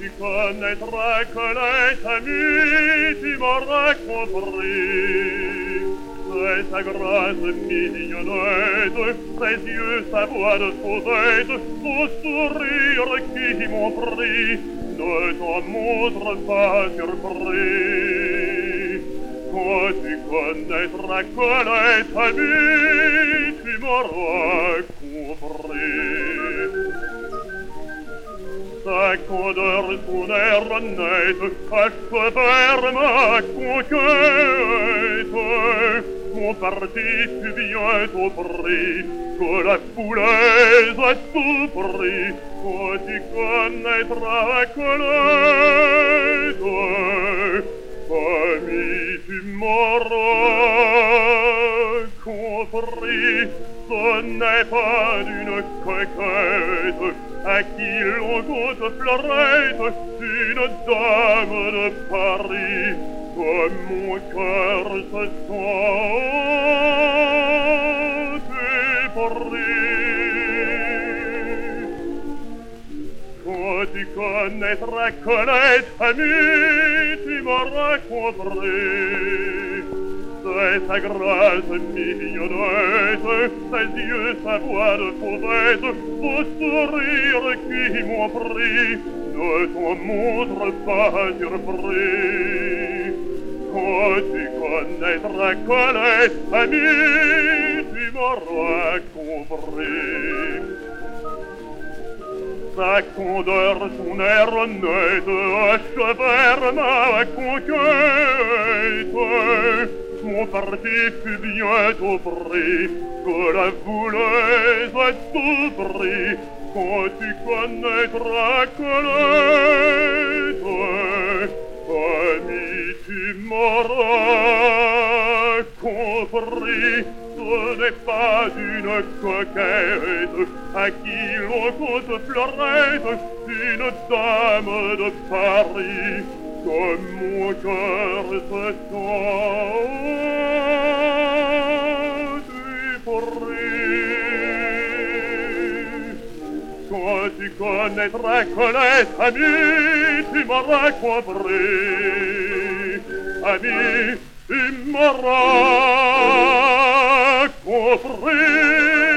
tu connaîtras Colette, amie, tu m'auras compris. C'est sa grâce mignonnette, ses yeux, sa voix de sauvette, son sourire qui m'ont pris, ne t'en montre pas surpris. Quand tu connaîtras Colette, amie, tu m'auras compris. Sa candeur, son air honnête, achevèrent ma conquête. Mon parti fut bientôt pris, que la foulaise à tout prix. Quand tu connaîtras Colette, amie, tu m'auras compris. Ce n'est pas d'une coquette à qui l'on compte fleurette, une dame de Paris, comme mon cœur se sent épris. Quand tu connaîtras Colette, amie, tu m'auras compris. C'est sa grâce mignonnette, ses yeux, sa voix de fauvette, son sourire qui m'ont pris, ne t'en montre pas surpris. Quand tu connaîtras Colette, amie, tu m'auras compris. Sa candeur, son air honnête, achevèrent ma conquête. Mon parti fut bientôt pris, que la voulaise à tout prix. Quand tu connaîtras Colette, amie, tu m'auras compris. Ce n'est pas une coquette à qui l'on compte fleurette, une dame de Paris, comme mon cœur se sent épris. Quand tu connaîtras Colette, amie, tu m'auras compris. Amie, tu m'auras compris.